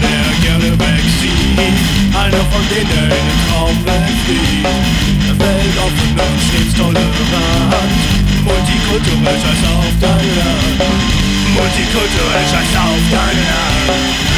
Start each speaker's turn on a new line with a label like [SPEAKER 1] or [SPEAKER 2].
[SPEAKER 1] der gerne wegzieht, einer von denen in Traumwelt fliegt. Weltoffene, stets tolerant, multikulturell, scheiß auf dein Land. Multikulturell, scheiß auf dein Land.